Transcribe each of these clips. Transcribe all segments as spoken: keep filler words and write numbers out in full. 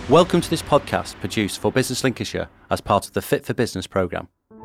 Welcome to this podcast produced for Business Lincolnshire as part of the Fit for Business programme.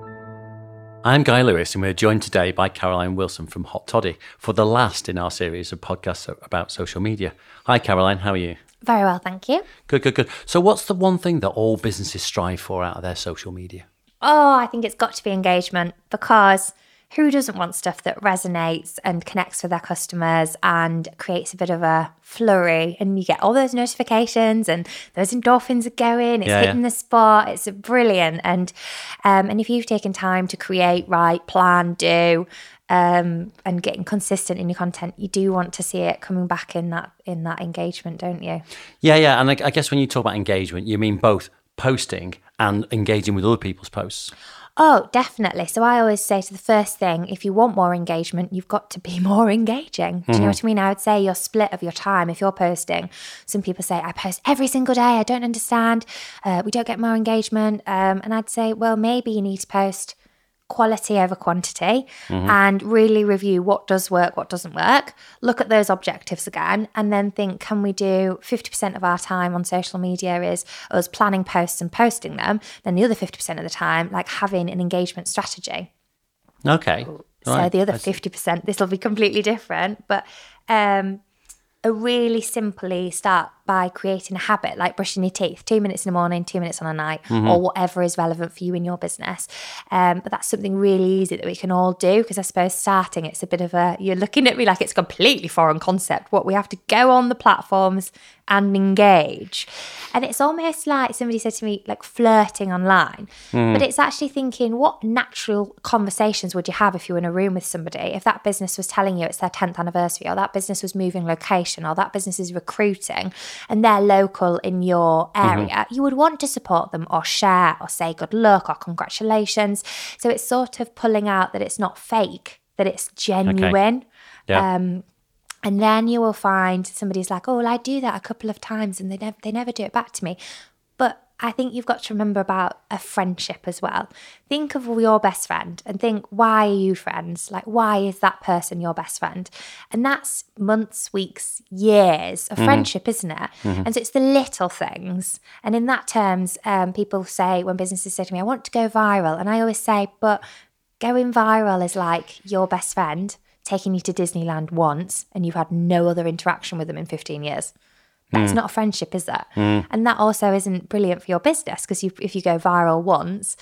I'm Guy Lewis and we're joined today by Caroline Wilson from Hot Toddy for the last in our series of podcasts about social media. Hi Caroline, how are you? Very well, thank you. Good, good, good. So what's the one thing that all businesses strive for out of their social media? Oh, I think it's got to be engagement, because who doesn't want stuff that resonates and connects with their customers and creates a bit of a flurry, and you get all those notifications and those endorphins are going, it's yeah, hitting yeah. the spot, it's brilliant. And um, and if you've taken time to create, write, plan, do, um, and getting consistent in your content, you do want to see it coming back in that in that engagement, don't you? Yeah, yeah. And I, I guess when you talk about engagement, you mean both posting and engaging with other people's posts. Oh, definitely. So I always say to the first thing, if you want more engagement, you've got to be more engaging. Do you know what I mean? I would say your split of your time, if you're posting, some people say, I post every single day, I don't understand, uh, we don't get more engagement. Um, and I'd say, well, maybe you need to post quality over quantity mm-hmm. and really review what does work, what doesn't work. Look at those objectives again and then think, can we do fifty percent of our time on social media is us planning posts and posting them, then the other fifty percent of the time, like having an engagement strategy. Okay. So right. the other fifty percent, this will be completely different, but um, a really simply start by creating a habit like brushing your teeth, two minutes in the morning, two minutes on a night, mm-hmm. or whatever is relevant for you in your business. Um, but that's something really easy that we can all do, because I suppose starting, it's a bit of a, you're looking at me like it's a completely foreign concept. What we have to go on the platforms and engage. And it's almost like somebody said to me, like flirting online. Mm. But it's actually thinking, what natural conversations would you have if you were in a room with somebody? If that business was telling you it's their tenth anniversary, or that business was moving location, or that business is recruiting, and they're local in your area, mm-hmm. you would want to support them or share or say good luck or congratulations. So it's sort of pulling out that it's not fake, that it's genuine. Okay. Yeah. Um, and then you will find somebody's like, oh, well, I do that a couple of times and they never, they never do it back to me. But I think you've got to remember about a friendship as well. Think of your best friend and think, why are you friends? Like, why is that person your best friend? And that's months, weeks, years of mm-hmm. friendship, isn't it? Mm-hmm. And so it's the little things. And in that terms, um, people say, when businesses say to me, I want to go viral. And I always say, but going viral is like your best friend taking you to Disneyland once and you've had no other interaction with them in fifteen years. That's mm. not a friendship, is that? Mm. And that also isn't brilliant for your business, because you, if you go viral once,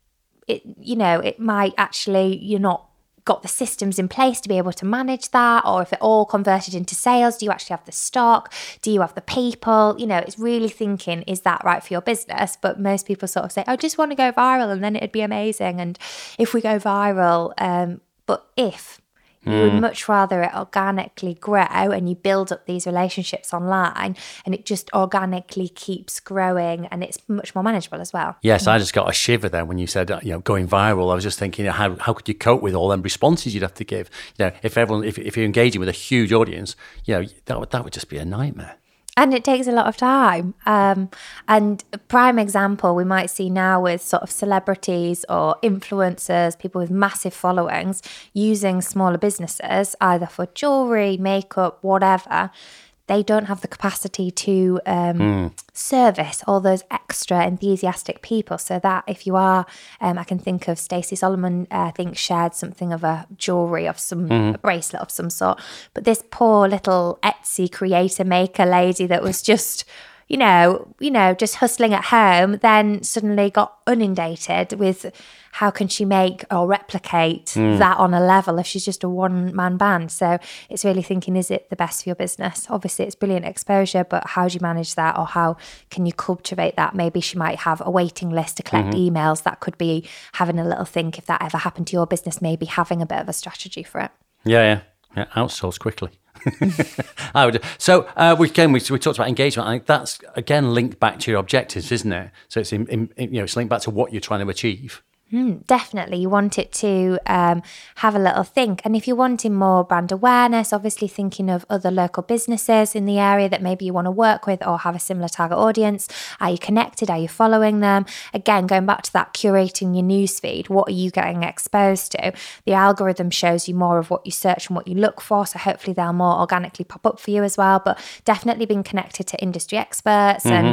it you know, it might actually, you're not got the systems in place to be able to manage that. Or if it all converted into sales, do you actually have the stock? Do you have the people? You know, it's really thinking, is that right for your business? But most people sort of say, I just want to go viral and then it'd be amazing. And if we go viral, um, but if... You mm. would much rather it organically grow and you build up these relationships online and it just organically keeps growing and it's much more manageable as well. Yes, I just got a shiver there when you said, you know, going viral. I was just thinking, how how could you cope with all them responses you'd have to give? You know, if everyone, if, if you're engaging with a huge audience, you know, that would, that would just be a nightmare. And it takes a lot of time. Um, and a prime example we might see now with sort of celebrities or influencers, people with massive followings, using smaller businesses, either for jewellery, makeup, whatever. They don't have the capacity to um, mm. service all those extra enthusiastic people. So that if you are, um, I can think of Stacey Solomon, uh, I think shared something of a jewellery of some, mm. a bracelet of some sort. But this poor little Etsy creator maker lady that was just, you know, you know, just hustling at home, then suddenly got inundated with how can she make or replicate mm. that on a level if she's just a one-man band. So it's really thinking, is it the best for your business? Obviously, it's brilliant exposure, but how do you manage that, or how can you cultivate that? Maybe she might have a waiting list to collect mm-hmm. emails. That could be having a little think, if that ever happened to your business, maybe having a bit of a strategy for it. Yeah, yeah. yeah outsource quickly. I would. So uh, we again we, we talked about engagement. I think that's again linked back to your objectives, isn't it? So it's in, in, you know it's linked back to what you're trying to achieve. Mm, definitely. You want it to um, have a little think. And if you're wanting more brand awareness, obviously thinking of other local businesses in the area that maybe you want to work with or have a similar target audience. Are you connected? Are you following them? Again, going back to that curating your newsfeed, what are you getting exposed to? The algorithm shows you more of what you search and what you look for. So hopefully they'll more organically pop up for you as well. But definitely being connected to industry experts mm-hmm. and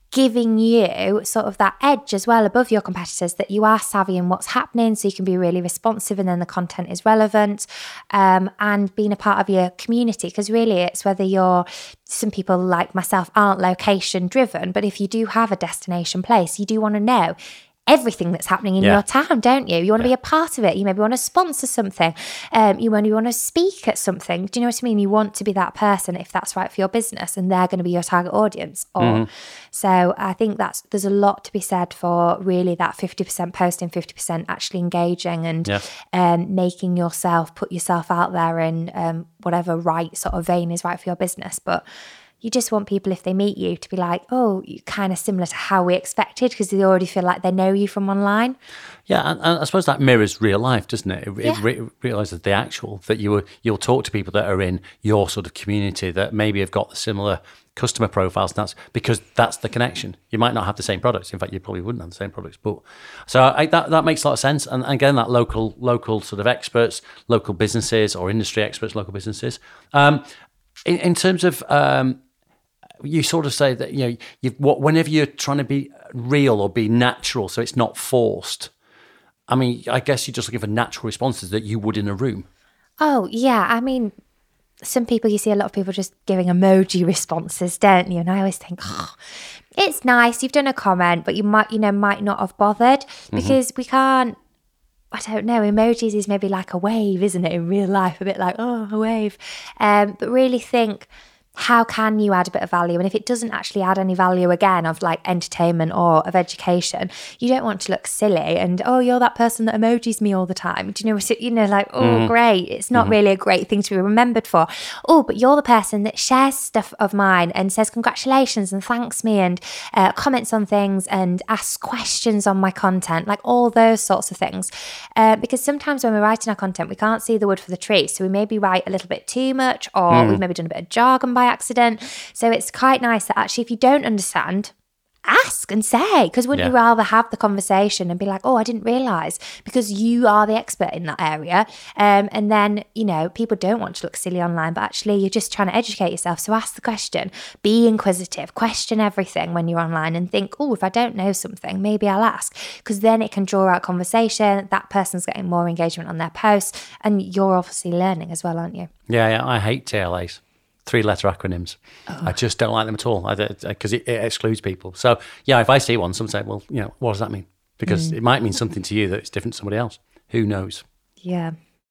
giving you sort of that edge as well above your competitors, that you are savvy in what's happening, so you can be really responsive and then the content is relevant, um, and being a part of your community. Because really it's whether you're, some people like myself aren't location driven, but if you do have a destination place, you do want to know everything that's happening in yeah. your town, don't you? You want to yeah. be a part of it. You maybe want to sponsor something. Um, you want you want to speak at something. Do you know what I mean? You want to be that person if that's right for your business, and they're going to be your target audience. Or mm-hmm. so I think that's there's a lot to be said for really that fifty percent posting, fifty percent actually engaging, and yeah. um, making yourself put yourself out there in um, whatever right sort of vein is right for your business. But you just want people, if they meet you, to be like, oh, you're kind of similar to how we expected, because they already feel like they know you from online. Yeah, and, and I suppose that mirrors real life, doesn't it? It, yeah. it re- realises the actual, that you were, you'll talk to people that are in your sort of community that maybe have got the similar customer profiles, and that's because that's the connection. You might not have the same products. In fact, you probably wouldn't have the same products. But so I, that that makes a lot of sense. And again, that local local sort of experts, local businesses or industry experts, local businesses. Um, in, in terms of um, you sort of say that, you know, you've, what, whenever you're trying to be real or be natural, so it's not forced. I mean, I guess you just looking for natural responses that you would in a room. Oh, yeah. I mean, some people, you see a lot of people just giving emoji responses, don't you? And I always think, oh, it's nice, you've done a comment, but you might, you know, might not have bothered, because mm-hmm. we can't, I don't know, emojis is maybe like a wave, isn't it, in real life? A bit like, oh, a wave. Um, but really think, how can you add a bit of value? And if it doesn't actually add any value, again, of like entertainment or of education, you don't want to look silly and, oh, you're that person that emojis me all the time. Do you know, you know, like, oh, mm. great. It's not mm-hmm. really a great thing to be remembered for. Oh, but you're the person that shares stuff of mine and says congratulations and thanks me and uh, comments on things and asks questions on my content, like all those sorts of things. Uh, because sometimes when we're writing our content, we can't see the wood for the trees. So we maybe write a little bit too much, or mm. we've maybe done a bit of jargon by accident. So it's quite nice that actually, if you don't understand, ask and say, because wouldn't yeah. you rather have the conversation and be like, oh, I didn't realise, because you are the expert in that area. Um, and then, you know, people don't want to look silly online, but actually you're just trying to educate yourself. So ask the question, be inquisitive, question everything when you're online, and think, oh, if I don't know something, maybe I'll ask, because then it can draw out conversation. That person's getting more engagement on their posts, and you're obviously learning as well, aren't you? Yeah, yeah. I hate T L As. Three-letter acronyms. Oh. I just don't like them at all, because it, it excludes people. So, yeah, if I see one, some say, well, you know, what does that mean? Because mm. it might mean something to you that it's different to somebody else. Who knows? Yeah.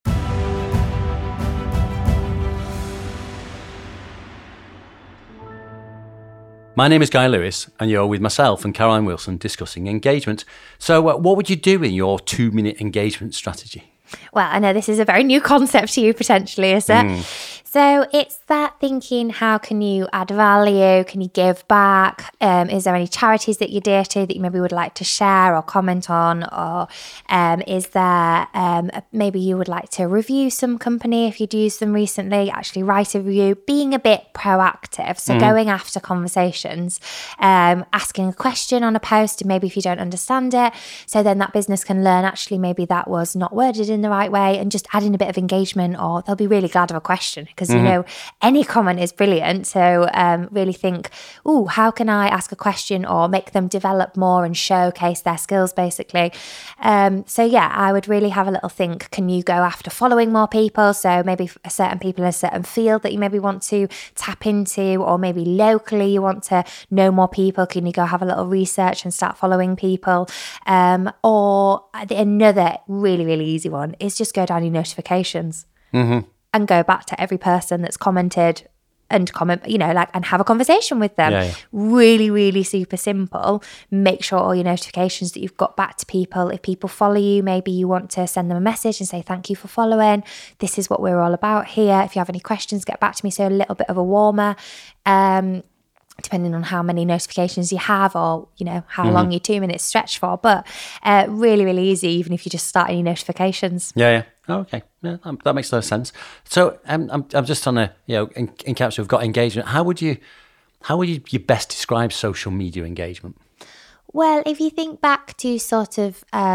My name is Guy Lewis, and you're with myself and Caroline Wilson discussing engagement. So, uh, what would you do in your two-minute engagement strategy? Well, I know this is a very new concept to you potentially, is it? Mm. So it's that thinking, how can you add value? Can you give back? Um, is there any charities that you're dear to that you maybe would like to share or comment on? Or um, is there um, maybe you would like to review some company if you'd used them recently, actually write a review, being a bit proactive. So mm. going after conversations, um, asking a question on a post, and maybe if you don't understand it, so then that business can learn, actually, maybe that was not worded in the right way, and just adding a bit of engagement, or they'll be really glad of a question, because mm-hmm. you know, any comment is brilliant. So um, really think, oh, how can I ask a question or make them develop more and showcase their skills, basically. Um, so yeah, I would really have a little think, can you go after following more people? So maybe a certain people in a certain field that you maybe want to tap into, or maybe locally you want to know more people. Can you go have a little research and start following people? Um, or another really, really easy one is just go down your notifications. Mm-hmm. And go back to every person that's commented and comment, you know, like, and have a conversation with them. Yeah, yeah. Really, really super simple. Make sure all your notifications that you've got back to people. If people follow you, maybe you want to send them a message and say, thank you for following. This is what we're all about here. If you have any questions, get back to me. So a little bit of a warmer, um, depending on how many notifications you have, or, you know, how mm-hmm. long your two minutes stretch for. But uh, really, really easy, even if you just start any notifications. Yeah, yeah. Oh, okay. Yeah, that makes a lot of sense. So um, I'm I'm just on a, you know, in, in caps, we've got engagement. How would you, how would you, you best describe social media engagement? Well, if you think back to sort of um,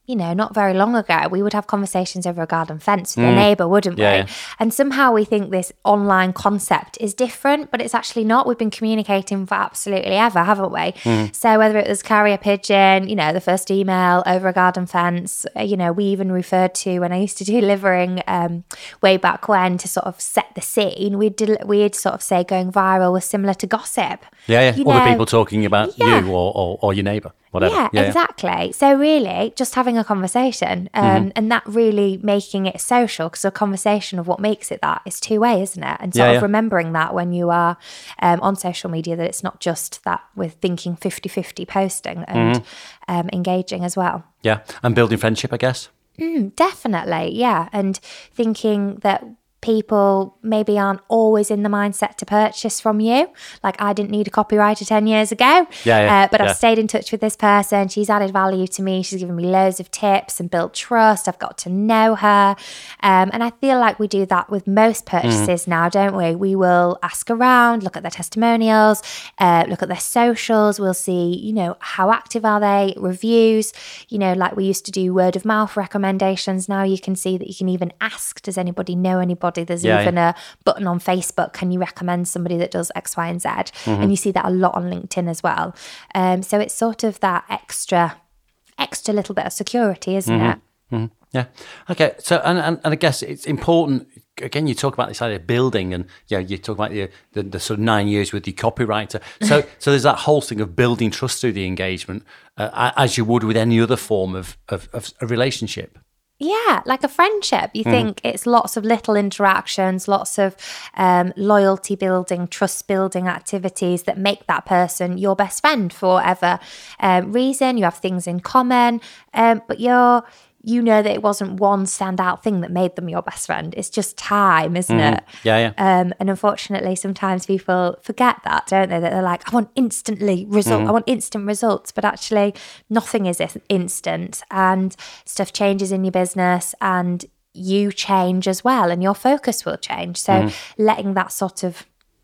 you know, not very long ago, we would have conversations over a garden fence with Mm. a neighbour, wouldn't Yeah, we? yeah. And somehow we think this online concept is different, but it's actually not. We've been communicating for absolutely ever, haven't we? Mm. So whether it was carrier pigeon, you know, the first email over a garden fence, uh, you know, we even referred to when I used to do livering um, way back when to sort of set the scene, we'd, del- we'd sort of say going viral was similar to gossip. Yeah, yeah. You Other know, people talking about yeah. you or, or, or your neighbour, whatever. Yeah, yeah, exactly. So really, just having a conversation um, Mm-hmm. and that really making it social, because a conversation of what makes it that is two-way, isn't it? And sort Yeah, of yeah. remembering that when you are um, on social media, that it's not just that we're thinking fifty-fifty posting and Mm-hmm. um, engaging as well. Yeah, and building friendship, I guess. Mm, definitely, yeah. And thinking that people maybe aren't always in the mindset to purchase from you. Like I didn't need a copywriter ten years ago, Yeah, yeah, uh, but yeah. I've stayed in touch with this person. She's added value to me. She's given me loads of tips and built trust. I've got to know her. Um, and I feel like we do that with most purchases Mm-hmm. now, don't we? We will ask around, look at their testimonials, uh, look at their socials. We'll see, you know, how active are they, reviews, you know, like we used to do word of mouth recommendations. Now you can see that you can even ask, does anybody know anybody? There's Yeah, even a button on Facebook, can you recommend somebody that does X, Y, and Z? Mm-hmm. And you see that a lot on LinkedIn as well. Um, so it's sort of that extra, extra little bit of security, isn't it? Mm-hmm. Yeah. Okay. So, and, and, and I guess it's important. Again, you talk about this idea of building, and you know, you talk about the, the the sort of nine years with your copywriter. So, so there's that whole thing of building trust through the engagement, uh, as you would with any other form of of, of a relationship. Yeah, like a friendship. You Mm-hmm. think it's lots of little interactions, lots of um, loyalty building, trust building activities that make that person your best friend for whatever um, reason. You have things in common, um, but you're you know that it wasn't one standout thing that made them your best friend. It's just time, isn't Mm-hmm. it? Yeah, yeah. Um, and unfortunately, sometimes people forget that, don't they? That they're like, I want instantly result. Mm-hmm. I want instant results, but actually, nothing is instant, and stuff changes in your business, and you change as well, and your focus will change. So, Mm-hmm. letting that sort of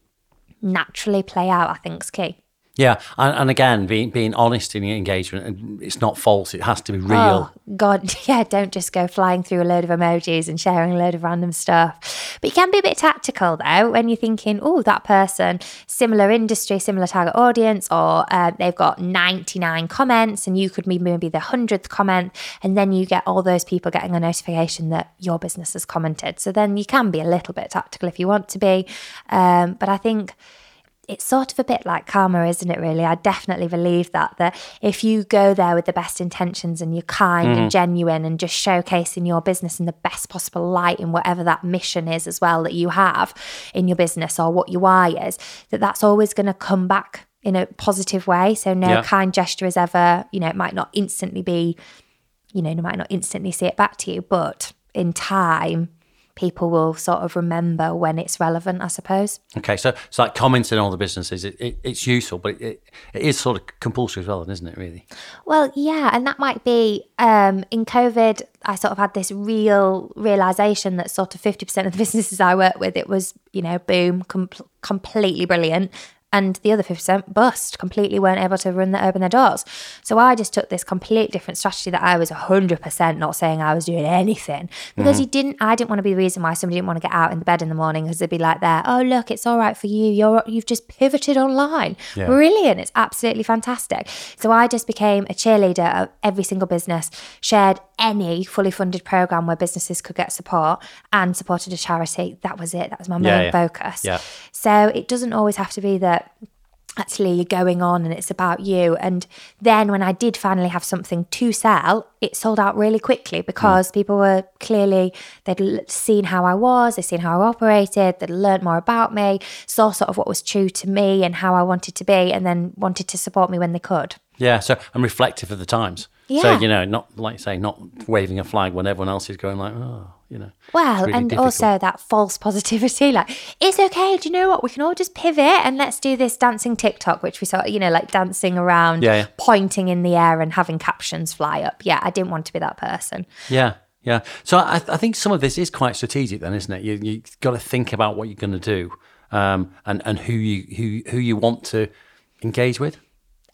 naturally play out, I think, is key. Yeah, and, and again, being being honest in the engagement, and it's not false; it has to be real. Oh, God, yeah, don't just go flying through a load of emojis and sharing a load of random stuff. But you can be a bit tactical, though, when you're thinking, oh, that person, similar industry, similar target audience, or uh, they've got ninety-nine comments and you could be maybe the hundredth comment, and then you get all those people getting a notification that your business has commented. So then you can be a little bit tactical if you want to be. Um, but I think it's sort of a bit like karma, isn't it, really? I definitely believe that, that if you go there with the best intentions and you're kind Mm-hmm. and genuine and just showcasing your business in the best possible light in whatever that mission is as well that you have in your business or what your why is, that that's always going to come back in a positive way. So no Yeah. kind gesture is ever, you know, it might not instantly be, you know, you might not instantly see it back to you, but in time, people will sort of remember when it's relevant, I suppose. Okay, so so like commenting on all the businesses, it, it, it's useful, but it, it is sort of compulsory as well, isn't it? Really? Well, yeah, and that might be um, in COVID. I sort of had this real realization that sort of fifty percent of the businesses I work with, it was, you know, boom, com- completely brilliant. And the other fifty percent bust, completely weren't able to run the, open their doors. So I just took this complete different strategy that I was one hundred percent not saying I was doing anything. Because you didn't, I didn't want to be the reason why somebody didn't want to get out in the bed in the morning, because they'd be like there, oh, look, it's all right for you. You're, you've just pivoted online. Yeah. Brilliant. It's absolutely fantastic. So I just became a cheerleader of every single business, shared any fully funded program where businesses could get support, and supported a charity. That was it. That was my main Yeah, yeah. focus. Yeah. So it doesn't always have to be that actually you're going on and it's about you. And then when I did finally have something to sell, it sold out really quickly because Mm. people were clearly, they'd l- seen how I was, they'd seen how I operated, they'd learned more about me, saw sort of what was true to me and how I wanted to be, and then wanted to support me when they could. Yeah, so I'm reflective of the times. So, Yeah. you know, not like say, not waving a flag when everyone else is going like, oh, you know. it's Well, really and difficult. also that false positivity, like, it's okay, do you know what, we can all just pivot and let's do this dancing TikTok, which we saw, you know, like dancing around, Yeah, yeah. pointing in the air and having captions fly up. Yeah, I didn't want to be that person. Yeah, yeah. So I, I think some of this is quite strategic then, isn't it? You, you've got to think about what you're going to do um, and, and who you who, who you want to engage with.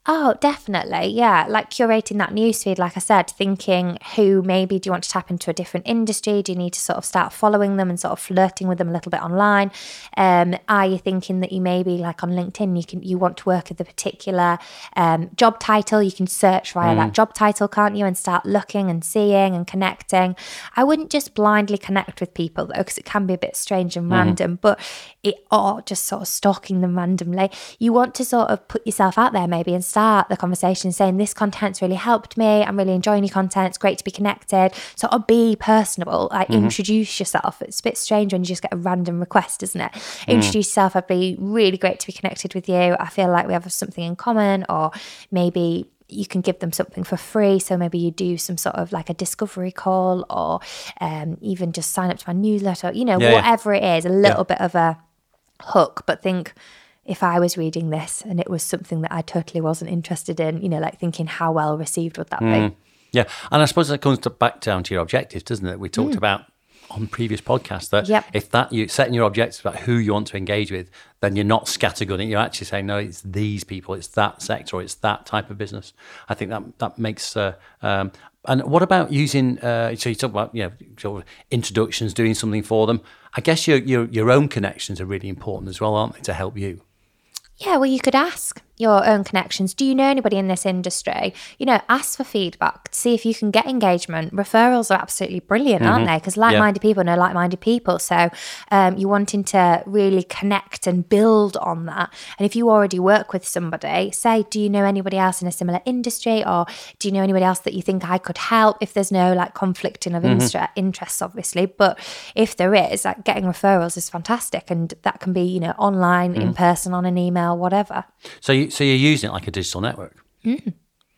Oh, definitely. Yeah. Like curating that newsfeed, like I said, thinking who maybe do you want to tap into a different industry? Do you need to sort of start following them and sort of flirting with them a little bit online? Um, are you thinking that you maybe like on LinkedIn, you can you want to work with a particular um, job title? You can search via mm. that job title, can't you? And start looking and seeing and connecting. I wouldn't just blindly connect with people though, because it can be a bit strange and mm. random, but it or just sort of stalking them randomly. You want to sort of put yourself out there maybe and start the conversation saying this content's really helped me, I'm really enjoying your content, it's great to be connected. Sort of be personable, like mm-hmm. introduce yourself. It's a bit strange when you just get a random request, isn't it? Mm. Introduce yourself. I'd be really great to be connected with you. I feel like we have something in common, or maybe you can give them something for free. So maybe you do some sort of like a discovery call, or um, even just sign up to my newsletter, you know, yeah, whatever yeah. it is, a little yeah. bit of a hook. But think, if I was reading this and it was something that I totally wasn't interested in, you know, like thinking how well received would that mm. be? Yeah. And I suppose that comes to back down to your objectives, doesn't it? We talked mm. about on previous podcasts that yep. if that you setting your objectives about who you want to engage with, then you're not scattergunning. You're actually saying, no, it's these people, it's that sector, or it's that type of business. I think that that makes... Uh, um, and what about using, uh, so you talk about, you know, sort of introductions, doing something for them. I guess your, your, your own connections are really important as well, aren't they, to help you? Yeah, well, you could ask your own connections. Do you know anybody in this industry? You know, ask for feedback, see if you can get engagement. Referrals are absolutely brilliant, mm-hmm. aren't they? Because like-minded yeah. people know like-minded people. So um, you're wanting to really connect and build on that. And if you already work with somebody, say, do you know anybody else in a similar industry? Or do you know anybody else that you think I could help? If there's no like conflicting of mm-hmm. inter- interests, obviously. But if there is, like getting referrals is fantastic. And that can be, you know, online, mm-hmm. in person, on an email, whatever. So you So you're using it like a digital network? Mm.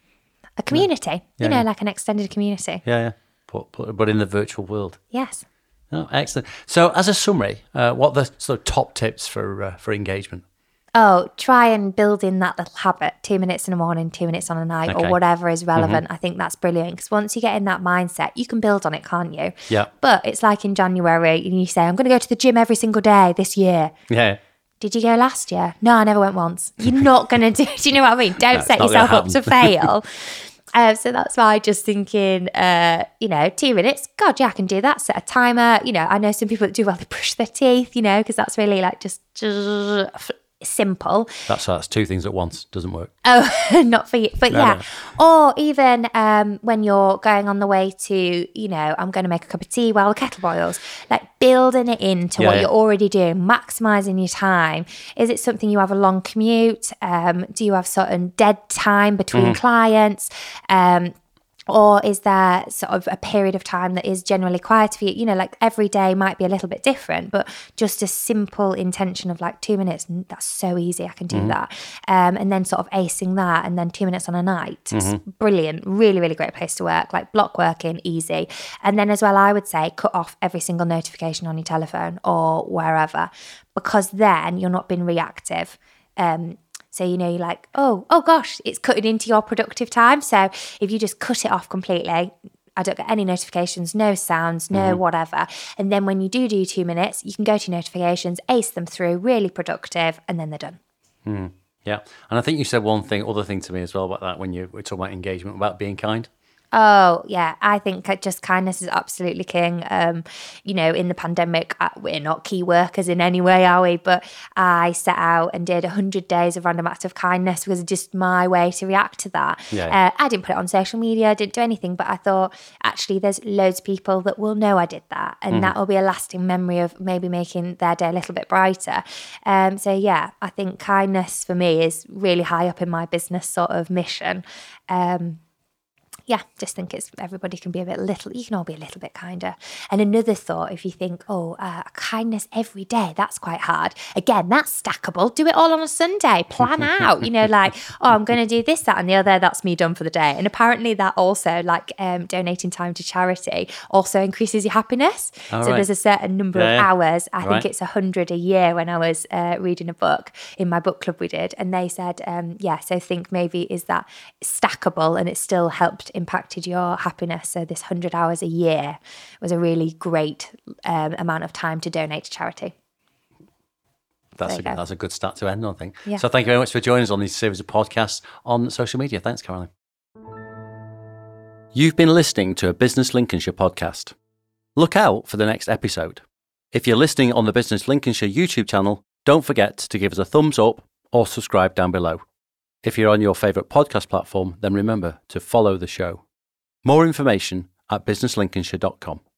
A community, yeah. Yeah, you know, yeah. like an extended community. Yeah, yeah. But, but, but in the virtual world. Yes. Oh, excellent. So as a summary, uh, what are the sort of top tips for uh, for engagement? Oh, try and build in that little habit, two minutes in the morning, two minutes on a night, okay. or whatever is relevant. Mm-hmm. I think that's brilliant, because once you get in that mindset, you can build on it, can't you? Yeah. But it's like in January, and you say, I'm going to go to the gym every single day this year. Yeah. Did you go last year? No, I never went once. You're not going to do, do you know what I mean? Don't set yourself up to fail. Um, so that's why just thinking, uh, you know, two minutes, God, yeah, I can do that. Set a timer. You know, I know some people that do well, they brush their teeth, you know, because that's really like just, just simple. That's that's two things at once. Doesn't work. Oh, not for you. But no, yeah. No. Or even um, when you're going on the way to, you know, I'm going to make a cup of tea while the kettle boils. Like building it into yeah, what yeah. you're already doing, maximising your time. Is it something you have a long commute? Um, do you have certain dead time between mm. clients? Um, Or is there sort of a period of time that is generally quiet for you? You know, like every day might be a little bit different, but just a simple intention of like two minutes, that's so easy, I can do mm-hmm. that. Um, and then sort of acing that, and then two minutes on a night. Mm-hmm. It's brilliant, really, really great place to work, like block working, easy. And then as well, I would say cut off every single notification on your telephone or wherever, because then you're not being reactive. Um, So, you know, you're like, oh, oh gosh, it's cutting into your productive time. So if you just cut it off completely, I don't get any notifications, no sounds, no mm-hmm. whatever. And then when you do do two minutes, you can go to notifications, ace them through, really productive, and then they're done. Mm, yeah. And I think you said one thing, other thing to me as well about that when you were talking about engagement, about being kind. Oh, yeah. I think just kindness is absolutely king. Um, you know, in the pandemic, we're not key workers in any way, are we? But I set out and did one hundred days of random acts of kindness because it's just my way to react to that. Yeah. Uh, I didn't put it on social media, I didn't do anything, but I thought, actually, there's loads of people that will know I did that. And mm. that will be a lasting memory of maybe making their day a little bit brighter. Um, so, yeah, I think kindness for me is really high up in my business sort of mission. Um Yeah, just think it's everybody can be a bit little, you can all be a little bit kinder. And another thought, if you think, oh, uh, kindness every day, that's quite hard. Again, that's stackable. Do it all on a Sunday. Plan out, you know, like, oh, I'm going to do this, that, and the other. That's me done for the day. And apparently that also, like um, donating time to charity also increases your happiness. All so right. there's a certain number yeah, of hours. I right. think it's one hundred a year when I was uh, reading a book in my book club we did. And they said, um, yeah, so think maybe is that stackable and it still helped impacted your happiness. So this one hundred hours a year was a really great um, amount of time to donate to charity. That's a, go. that's a good start to end on, I think. Yeah. So thank you very much for joining us on this series of podcasts on social media. Thanks, Caroline. You've been listening to a Business Lincolnshire podcast. Look out for the next episode. If you're listening on the Business Lincolnshire YouTube channel, don't forget to give us a thumbs up or subscribe down below. If you're on your favourite podcast platform, then remember to follow the show. More information at business lincolnshire dot com.